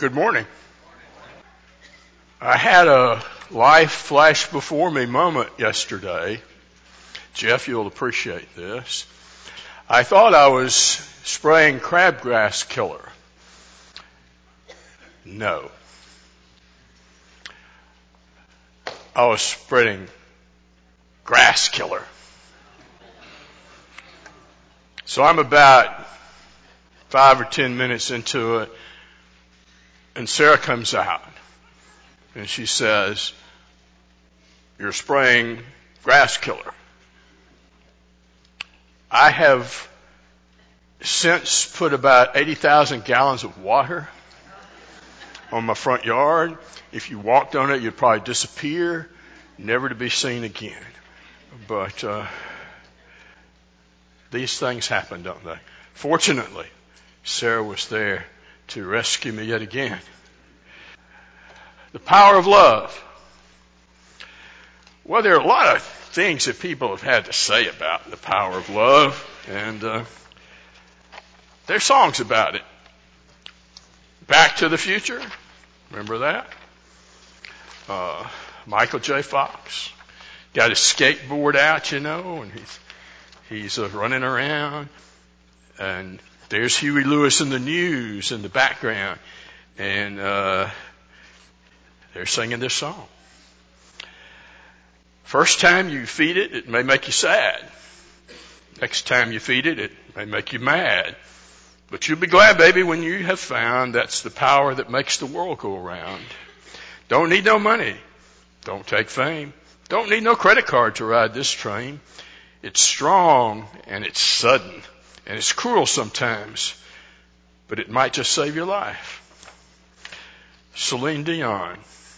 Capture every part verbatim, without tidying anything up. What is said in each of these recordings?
Good morning. I had a life flash before me moment yesterday. Jeff, you'll appreciate this. I thought I was spraying crabgrass killer. No. I was spreading grass killer. So I'm about five or ten minutes into it, and Sarah comes out, and she says, "You're spraying grass killer." I have since put about eighty thousand gallons of water on my front yard. If you walked on it, you'd probably disappear, never to be seen again. But uh, these things happen, don't they? Fortunately, Sarah was there to rescue me yet again. The power of love. Well, there are a lot of things that people have had to say about the power of love, and uh, there are songs about it. Back to the Future, remember that? Uh, Michael J. Fox got his skateboard out, you know, and he's he's uh, running around, and there's Huey Lewis in the news in the background, and uh, they're singing this song. First time you feed it, it may make you sad. Next time you feed it, it may make you mad. But you'll be glad, baby, when you have found that's the power that makes the world go around. Don't need no money. Don't take fame. Don't need no credit card to ride this train. It's strong and it's sudden and it's cruel sometimes, but it might just save your life. Celine Dion.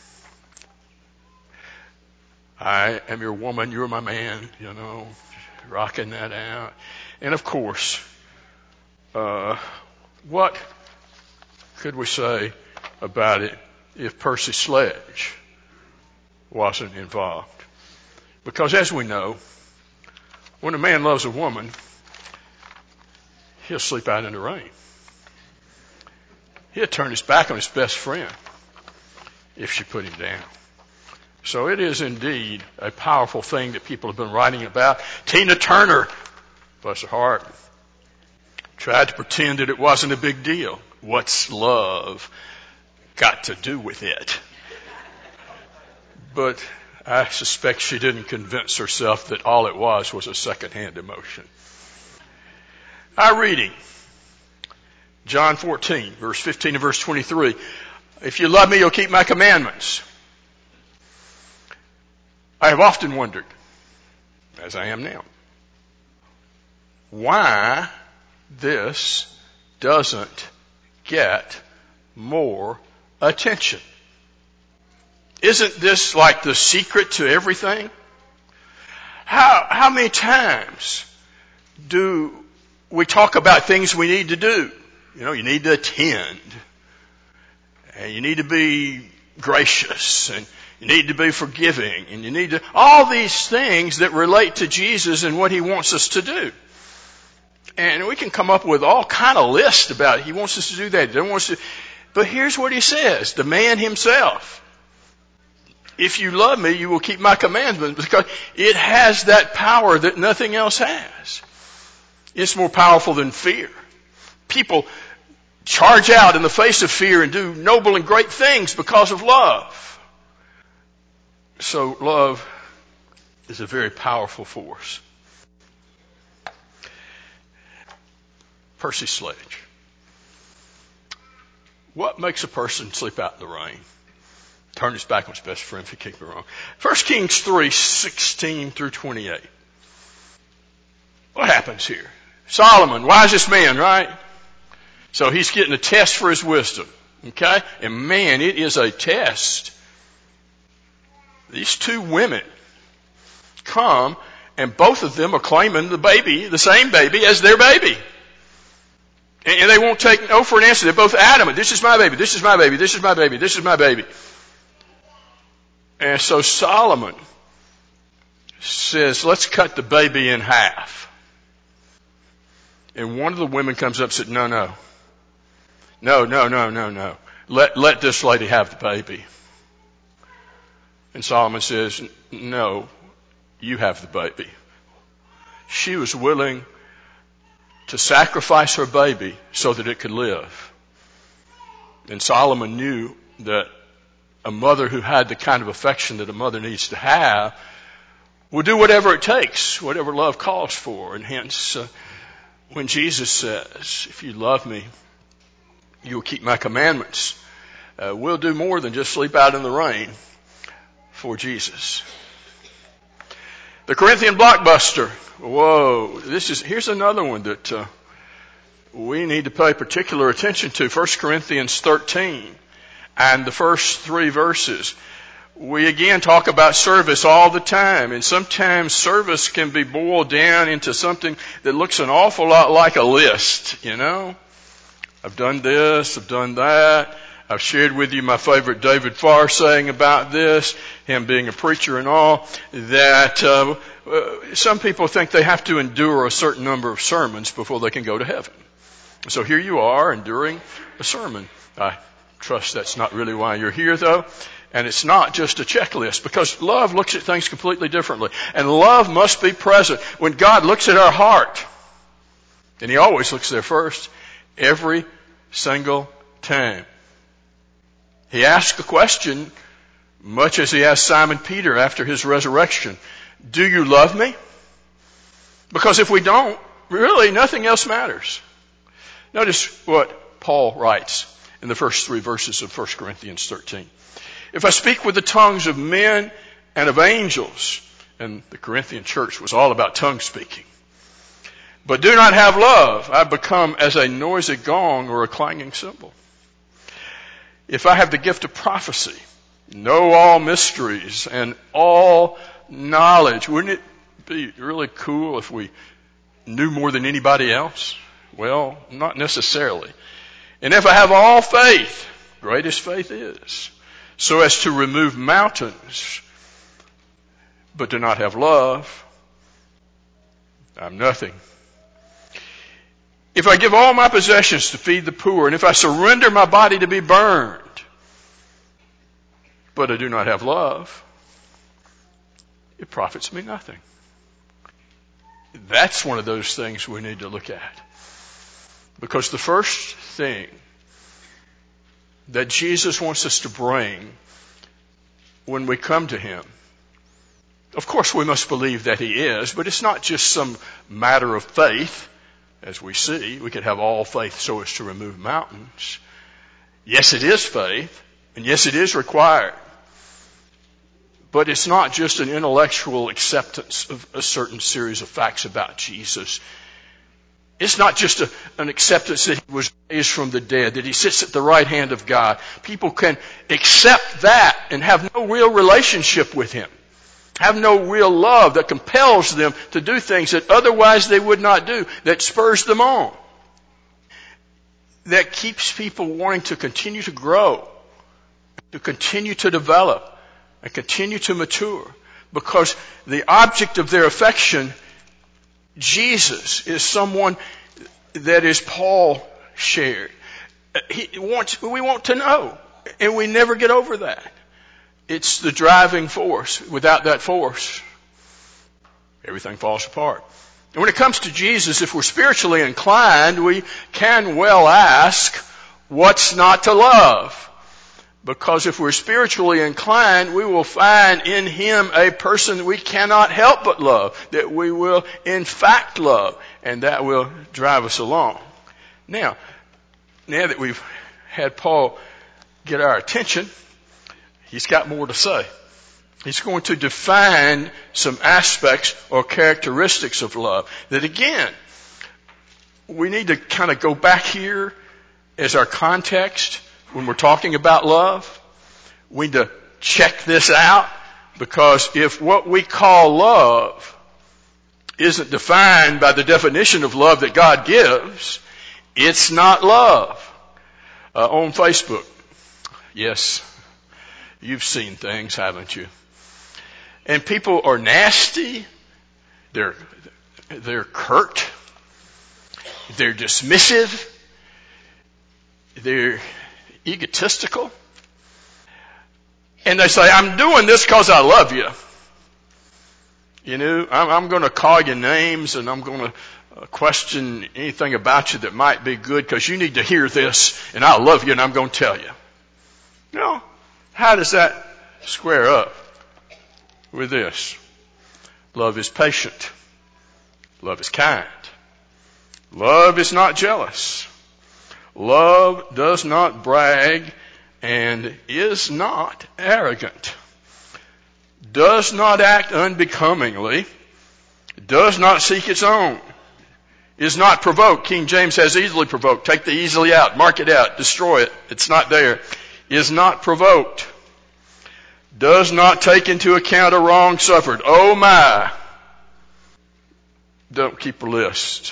I am your woman, you're my man, you know, rocking that out. And of course, uh, what could we say about it if Percy Sledge wasn't involved? Because as we know, when a man loves a woman, he'll sleep out in the rain. He'll turn his back on his best friend if she put him down. So it is indeed a powerful thing that people have been writing about. Tina Turner, bless her heart, tried to pretend that it wasn't a big deal. What's love got to do with it? But I suspect she didn't convince herself that all it was was a secondhand emotion. Our reading, John fourteen, verse fifteen and verse twenty-three. If you love me, you'll keep my commandments. I have often wondered, as I am now, why this doesn't get more attention. Isn't this like the secret to everything? How, how many times do we talk about things we need to do? You know, you need to attend, and you need to be gracious, and you need to be forgiving, and you need to, all these things that relate to Jesus and what he wants us to do. And we can come up with all kind of lists about it. He wants us to do that. He wants to, but here's what he says, the man himself. If you love me, you will keep my commandments, because it has that power that nothing else has. It's more powerful than fear. People charge out in the face of fear and do noble and great things because of love. So love is a very powerful force. Percy Sledge. What makes a person sleep out in the rain? Turn his back on his best friend if he kicked me wrong. First Kings three, sixteen through twenty-eight. What happens here? Solomon, wisest man, right? So he's getting a test for his wisdom. Okay? And man, it is a test. These two women come, and both of them are claiming the baby, the same baby, as their baby. And they won't take no for an answer. They're both adamant. This is my baby. This is my baby. This is my baby. This is my baby. And so Solomon says, let's cut the baby in half. And one of the women comes up and said, no, no. No, no, no, no, no. let, let this lady have the baby. And Solomon says, no, you have the baby. She was willing to sacrifice her baby so that it could live. And Solomon knew that a mother who had the kind of affection that a mother needs to have will do whatever it takes, whatever love calls for. And hence, uh, when Jesus says, if you love me, you will keep my commandments, uh, we'll do more than just sleep out in the rain for Jesus. The Corinthian blockbuster. Whoa, this is, here's another one that uh, we need to pay particular attention to. First Corinthians thirteen and the first three verses. We again talk about service all the time, and sometimes service can be boiled down into something that looks an awful lot like a list, you know. I've done this, I've done that. I've shared with you my favorite David Farr saying about this, him being a preacher and all, that uh, uh, some people think they have to endure a certain number of sermons before they can go to heaven. So here you are enduring a sermon. I trust that's not really why you're here, though. And it's not just a checklist, because love looks at things completely differently. And love must be present. When God looks at our heart, and He always looks there first, every single time. He asks a question, much as He asked Simon Peter after His resurrection. Do you love me? Because if we don't, really nothing else matters. Notice what Paul writes in the first three verses of First Corinthians thirteen. If I speak with the tongues of men and of angels, and the Corinthian church was all about tongue speaking, but do not have love, I become as a noisy gong or a clanging cymbal. If I have the gift of prophecy, know all mysteries and all knowledge, wouldn't it be really cool if we knew more than anybody else? Well, not necessarily. And if I have all faith, greatest faith is, so as to remove mountains, but do not have love, I'm nothing. If I give all my possessions to feed the poor, and if I surrender my body to be burned, but I do not have love, it profits me nothing. That's one of those things we need to look at. Because the first thing that Jesus wants us to bring when we come to Him, of course we must believe that He is, but it's not just some matter of faith. As we see, we could have all faith so as to remove mountains. Yes, it is faith, and yes, it is required. But it's not just an intellectual acceptance of a certain series of facts about Jesus. It's not just a, an acceptance that He was raised from the dead, that He sits at the right hand of God. People can accept that and have no real relationship with Him. Have no real love that compels them to do things that otherwise they would not do, that spurs them on, that keeps people wanting to continue to grow, to continue to develop, and continue to mature. Because the object of their affection, Jesus, is someone that, as Paul shared, he wants, we want to know, and we never get over that. It's the driving force. Without that force, everything falls apart. And when it comes to Jesus, if we're spiritually inclined, we can well ask, what's not to love? Because if we're spiritually inclined, we will find in Him a person that we cannot help but love, that we will in fact love, and that will drive us along. Now, now that we've had Paul get our attention, he's got more to say. He's going to define some aspects or characteristics of love that, again, we need to kind of go back here as our context when we're talking about love. We need to check this out, because if what we call love isn't defined by the definition of love that God gives, it's not love. Uh, on Facebook, yes, you've seen things, haven't you? And people are nasty. They're, they're curt. They're dismissive. They're egotistical. And they say, I'm doing this because I love you. You know, I'm, I'm going to call you names and I'm going to uh, question anything about you that might be good because you need to hear this and I love you and I'm going to tell you. You know, how does that square up with this? Love is patient. Love is kind. Love is not jealous. Love does not brag and is not arrogant. Does not act unbecomingly. Does not seek its own. Is not provoked. King James has easily provoked. Take the easily out. Mark it out. Destroy it. It's not there. Is not provoked. Does not take into account a wrong suffered. Oh my. Don't keep a list.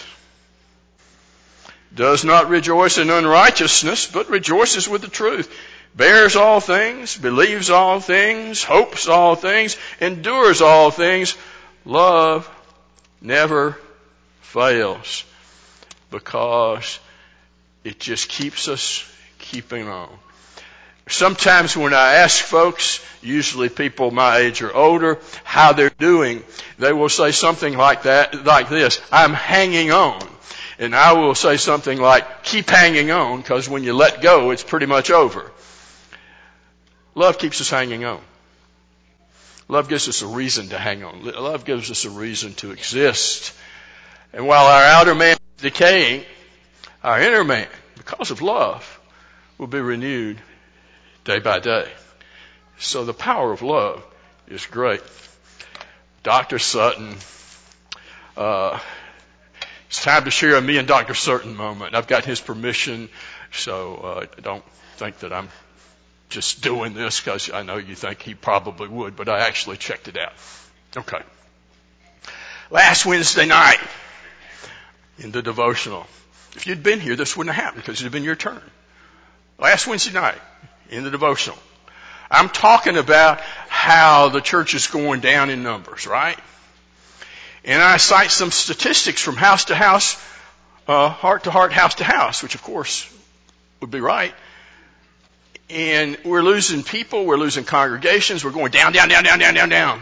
Does not rejoice in unrighteousness, but rejoices with the truth. Bears all things, believes all things, hopes all things, endures all things. Love never fails because it just keeps us keeping on. Sometimes when I ask folks, usually people my age or older, how they're doing, they will say something like that, like this, I'm hanging on. And I will say something like, keep hanging on, because when you let go, it's pretty much over. Love keeps us hanging on. Love gives us a reason to hang on. Love gives us a reason to exist. And while our outer man is decaying, our inner man, because of love, will be renewed day by day. So the power of love is great. Doctor Sutton, uh, it's time to share a me and Doctor Sutton moment. I've got his permission, so uh, don't think that I'm just doing this because I know you think he probably would, but I actually checked it out. Okay. Last Wednesday night in the devotional, if you'd been here, this wouldn't have happened because it would have been your turn. Last Wednesday night in the devotional, I'm talking about how the church is going down in numbers, right? And I cite some statistics from house to house, uh, heart to heart, house to house, which of course would be right. And we're losing people, we're losing congregations, we're going down, down, down, down, down, down, down.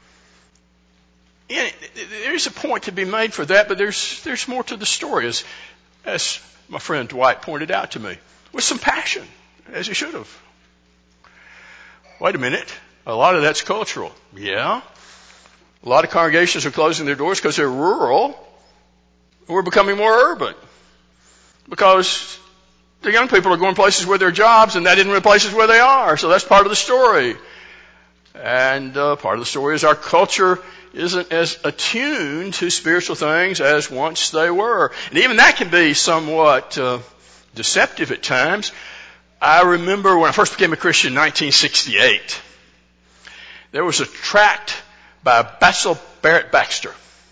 And there's a point to be made for that, but there's there's more to the story, as, as my friend Dwight pointed out to me, with some passion, as he should have. Wait a minute, a lot of that's cultural. Yeah. A lot of congregations are closing their doors because they're rural. We're becoming more urban because the young people are going places where there are jobs and that isn't the places where they are. So that's part of the story. And uh, part of the story is our culture isn't as attuned to spiritual things as once they were. And even that can be somewhat uh, deceptive at times. I remember when I first became a Christian in nineteen sixty-eight, there was a tract by Basil Barrett Baxter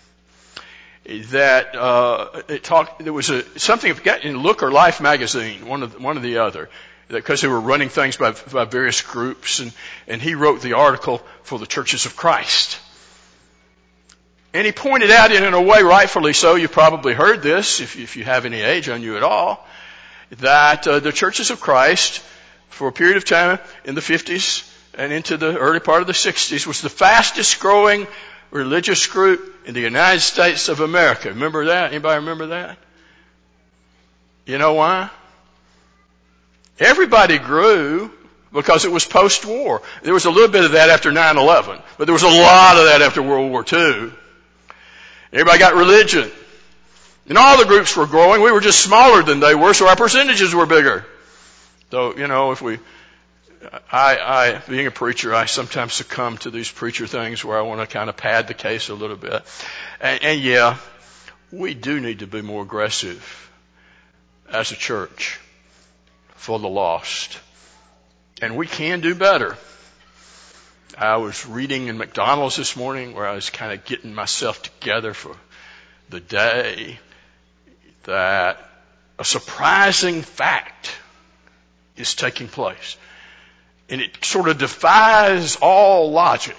that uh, it talked. There was a something in Look or Life magazine, one of the, one or the other, because they were running things by, by various groups, and and he wrote the article for the Churches of Christ. And he pointed out, in a way rightfully so, you probably heard this if, if you have any age on you at all, that uh, the Churches of Christ, for a period of time in the fifties and into the early part of the sixties, was the fastest growing religious group in the United States of America. Remember that? Anybody remember that? You know why? Everybody grew because it was post-war. There was a little bit of that after nine eleven, but there was a lot of that after World War Two. Everybody got religion. And all the groups were growing. We were just smaller than they were, so our percentages were bigger. So, you know, if we, I, I, being a preacher, I sometimes succumb to these preacher things where I want to kind of pad the case a little bit. And, and yeah, we do need to be more aggressive as a church for the lost. And we can do better. I was reading in McDonald's this morning where I was kind of getting myself together for the day, that a surprising fact is taking place. And it sort of defies all logic.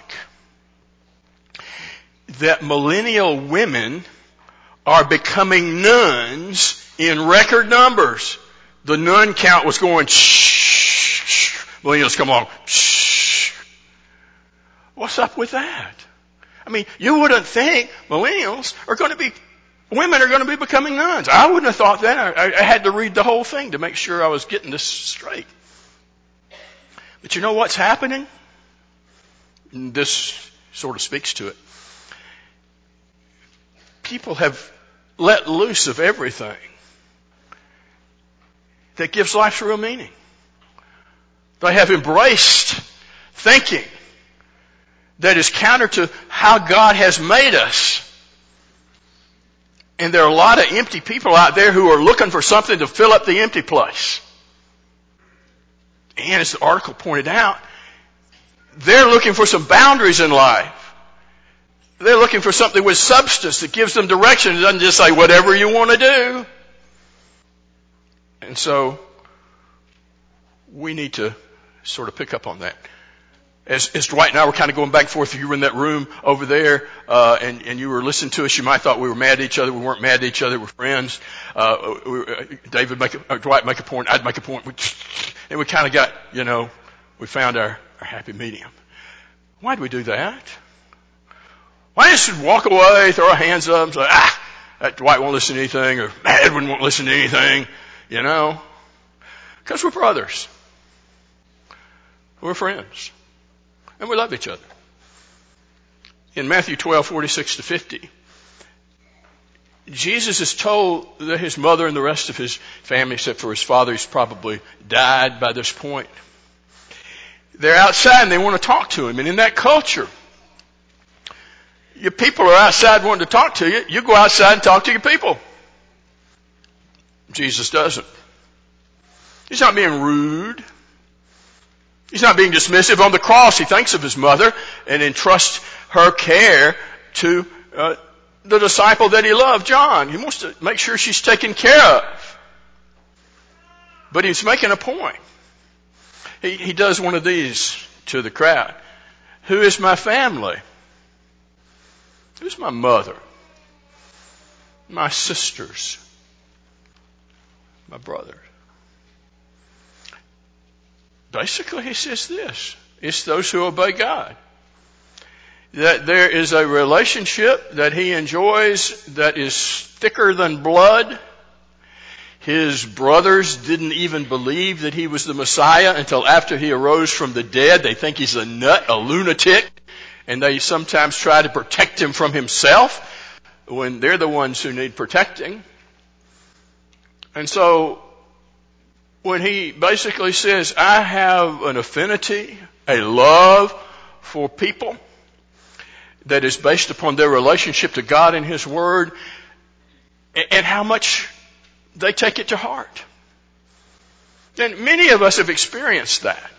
That millennial women are becoming nuns in record numbers. The nun count was going shh. millennials come along. Shh. What's up with that? I mean, you wouldn't think millennials are going to be, women are going to be becoming nuns. I wouldn't have thought that. I, I had to read the whole thing to make sure I was getting this straight. But you know what's happening? And this sort of speaks to it. People have let loose of everything that gives life real meaning. They have embraced thinking that is counter to how God has made us. And there are a lot of empty people out there who are looking for something to fill up the empty place. And as the article pointed out, they're looking for some boundaries in life. They're looking for something with substance that gives them direction. It doesn't just say whatever you want to do. And so we need to sort of pick up on that. As, as Dwight and I were kind of going back and forth, if you were in that room over there uh, and, and you were listening to us, you might have thought we were mad at each other. We weren't mad at each other. We're friends. Uh, we, uh, David make a, uh, Dwight make a point. I'd make a point. We, and we kind of got, you know, we found our, our happy medium. Why do we do that? Why just walk away, throw our hands up, and say, ah, that Dwight won't listen to anything, or Edwin won't listen to anything, you know? Because we're brothers. We're friends. And we love each other. In Matthew twelve, forty-six to fifty, Jesus is told that his mother and the rest of his family, except for his father, he's probably died by this point. They're outside and they want to talk to him. And in that culture, your people are outside wanting to talk to you. You go outside and talk to your people. Jesus doesn't. He's not being rude. He's not being dismissive. On the cross, he thinks of his mother and entrusts her care to uh, the disciple that he loved, John. He wants to make sure she's taken care of. But he's making a point. He, he does one of these to the crowd. Who is my family? Who's my mother? My sisters? My brother? Basically, he says this. It's those who obey God. That there is a relationship that he enjoys that is thicker than blood. His brothers didn't even believe that he was the Messiah until after he arose from the dead. They think he's a nut, a lunatic, and they sometimes try to protect him from himself when they're the ones who need protecting. And so when he basically says, I have an affinity, a love for people that is based upon their relationship to God and his word, and how much they take it to heart. And many of us have experienced that.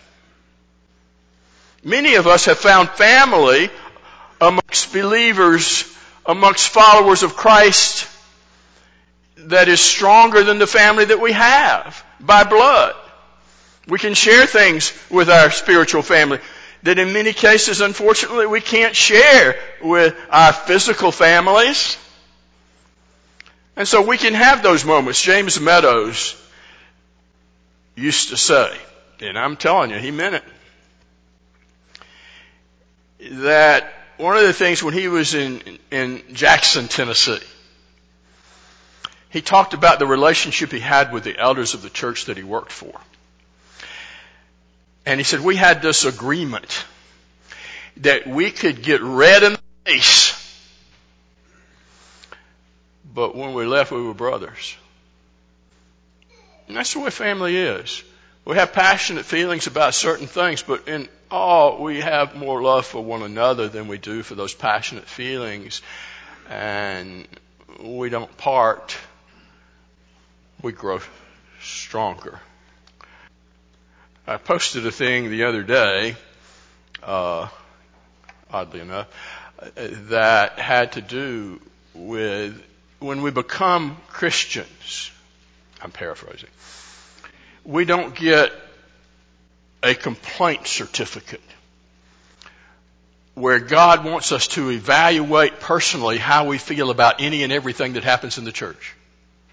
Many of us have found family amongst believers, amongst followers of Christ, that is stronger than the family that we have by blood. We can share things with our spiritual family that in many cases, unfortunately, we can't share with our physical families. And so we can have those moments. James Meadows used to say, and I'm telling you, he meant it, that one of the things when he was in, in Jackson, Tennessee, he talked about the relationship he had with the elders of the church that he worked for. And he said, we had this agreement that we could get red in the face, but when we left, we were brothers. And that's the way family is. We have passionate feelings about certain things, but in all, we have more love for one another than we do for those passionate feelings. And we don't part. We grow stronger. I posted a thing the other day, uh, oddly enough, that had to do with when we become Christians. I'm paraphrasing. We don't get a complaint certificate where God wants us to evaluate personally how we feel about any and everything that happens in the church.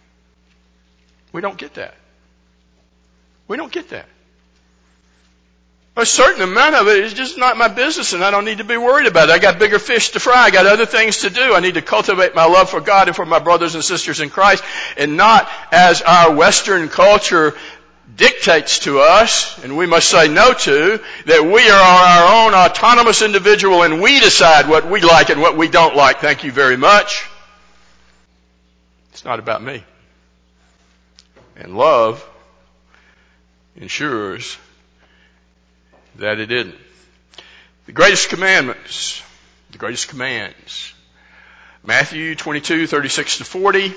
We don't get that. We don't get that. A certain amount of it is just not my business, and I don't need to be worried about it. I got bigger fish to fry. I got other things to do. I need to cultivate my love for God and for my brothers and sisters in Christ, and not as our Western culture dictates to us, and we must say no to, that we are our own autonomous individual and we decide what we like and what we don't like. Thank you very much. It's not about me. And love ensures that it isn't. The greatest commandments, the greatest commands. Matthew twenty-two, thirty-six to forty.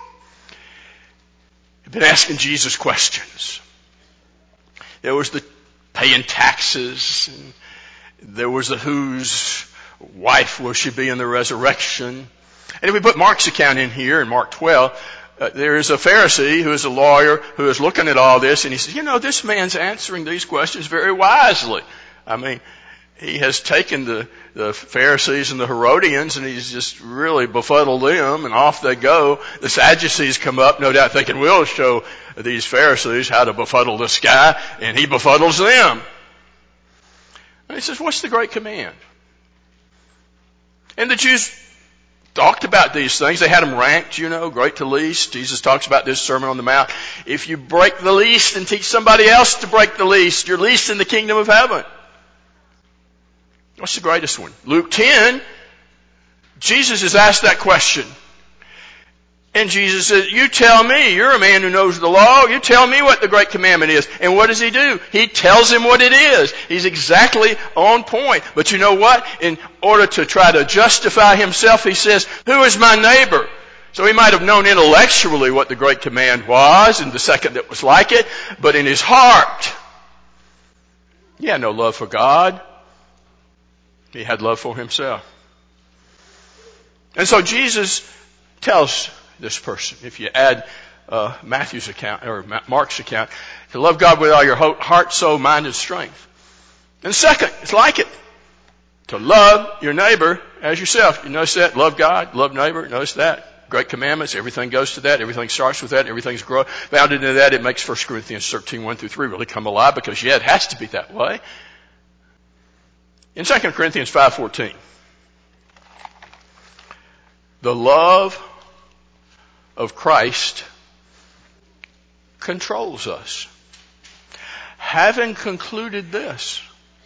I've been asking Jesus questions. There was the paying taxes, and there was the whose wife will she be in the resurrection. And if we put Mark's account in here in Mark twelve, uh, there is a Pharisee who is a lawyer who is looking at all this, and he says, you know, this man's answering these questions very wisely. I mean, he has taken the, the Pharisees and the Herodians, and he's just really befuddled them, and off they go. The Sadducees come up, no doubt thinking, we'll show these Pharisees how to befuddle this guy, and he befuddles them. And he says, what's the great command? And the Jews talked about these things. They had them ranked, you know, great to least. Jesus talks about this Sermon on the Mount. If you break the least and teach somebody else to break the least, you're least in the kingdom of heaven. What's the greatest one? Luke ten, Jesus is asked that question. And Jesus says, you tell me, you're a man who knows the law, you tell me what the great commandment is. And what does he do? He tells him what it is. He's exactly on point. But you know what? In order to try to justify himself, he says, who is my neighbor? So he might have known intellectually what the great command was, and the second that was like it, but in his heart, he had no love for God. He had love for himself. And so Jesus tells this person, if you add uh, Matthew's account or Mark's account, to love God with all your heart, soul, mind, and strength. And second, it's like it, to love your neighbor as yourself. You notice that? Love God, love neighbor. Notice that? Great commandments. Everything goes to that. Everything starts with that. Everything's grow, bounded into that. It makes First Corinthians thirteen, one through three really come alive because, yeah, it has to be that way. In Second Corinthians five fourteen, the love of Christ controls us. Having concluded this,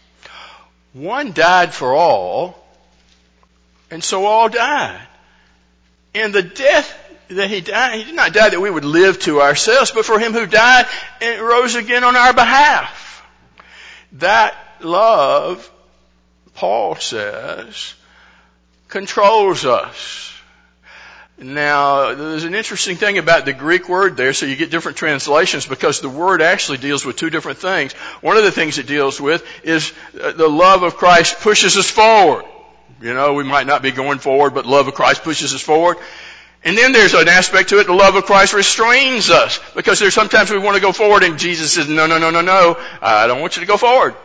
one died for all, and so all died. And the death that he died, he did not die that we would live to ourselves, but for him who died and rose again on our behalf. That love, Paul says, controls us. Now, there's an interesting thing about the Greek word there, so you get different translations because the word actually deals with two different things. One of the things it deals with is the love of Christ pushes us forward. You know, we might not be going forward, but love of Christ pushes us forward. And then there's an aspect to it, the love of Christ restrains us, because there's sometimes we want to go forward and Jesus says, no, no, no, no, no, I don't want you to go forward.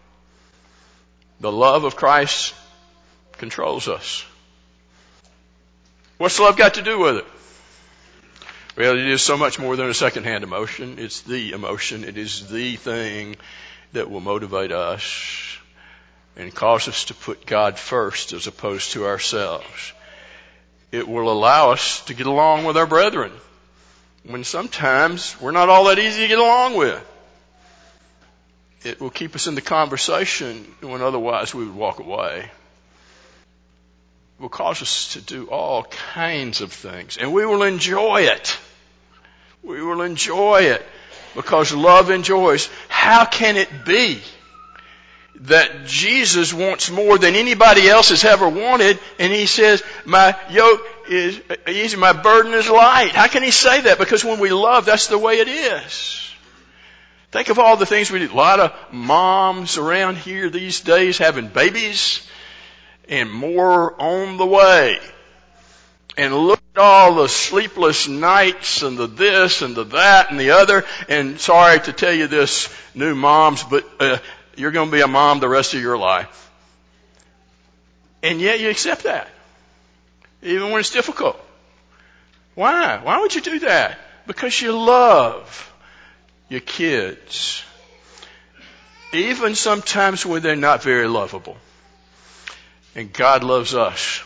The love of Christ controls us. What's love got to do with it? Well, it is so much more than a second-hand emotion. It's the emotion. It is the thing that will motivate us and cause us to put God first as opposed to ourselves. It will allow us to get along with our brethren when sometimes we're not all that easy to get along with. It will keep us in the conversation when otherwise we would walk away. It will cause us to do all kinds of things. And we will enjoy it. We will enjoy it because love enjoys. How can it be that Jesus wants more than anybody else has ever wanted, and he says, my yoke is easy, my burden is light? How can he say that? Because when we love, that's the way it is. Think of all the things we do. A lot of moms around here these days having babies, and more on the way. And look at all the sleepless nights and the this and the that and the other. And sorry to tell you this, new moms, but uh, you're going to be a mom the rest of your life. And yet you accept that, even when it's difficult. Why? Why would you do that? Because you love your kids. even sometimes when they're not very lovable. And God loves us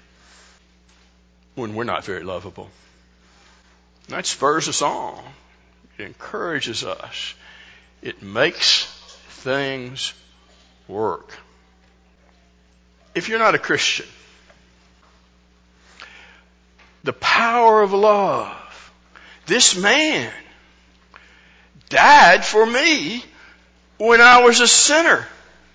when we're not very lovable. And that spurs us on. It encourages us. It makes things work. If you're not a Christian, the power of love. This man died for me when I was a sinner.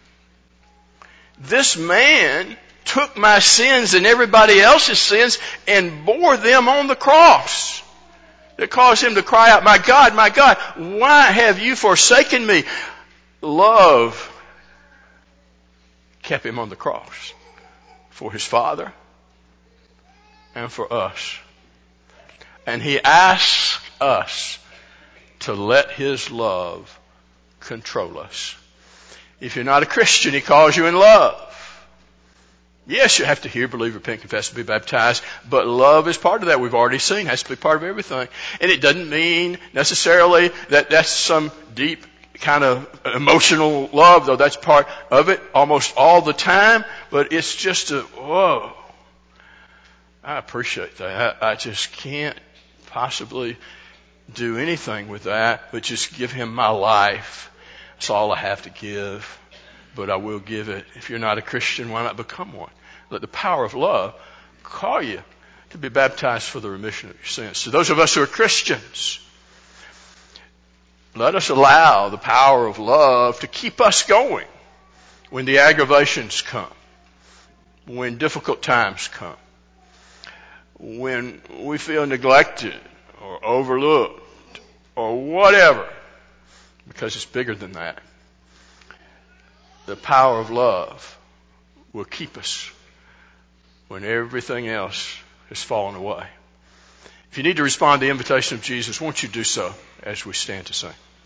This man took my sins and everybody else's sins and bore them on the cross. That caused him to cry out, "My God, my God, why have you forsaken me?" Love kept him on the cross for his Father and for us. And he asks us to let his love control us. If you're not a Christian, he calls you in love. Yes, you have to hear, believe, repent, confess, and be baptized, but love is part of that. We've already seen it has to be part of everything. And it doesn't mean necessarily that that's some deep kind of emotional love, though that's part of it almost all the time, but it's just a, whoa, I appreciate that. I, I just can't possibly do anything with that, but just give him my life. That's all I have to give, but I will give it. If you're not a Christian, why not become one? Let the power of love call you to be baptized for the remission of your sins. So those of us who are Christians, let us allow the power of love to keep us going when the aggravations come, when difficult times come, when we feel neglected or overlooked or whatever, because it's bigger than that. The power of love will keep us when everything else has fallen away. If you need to respond to the invitation of Jesus, won't you do so as we stand to sing?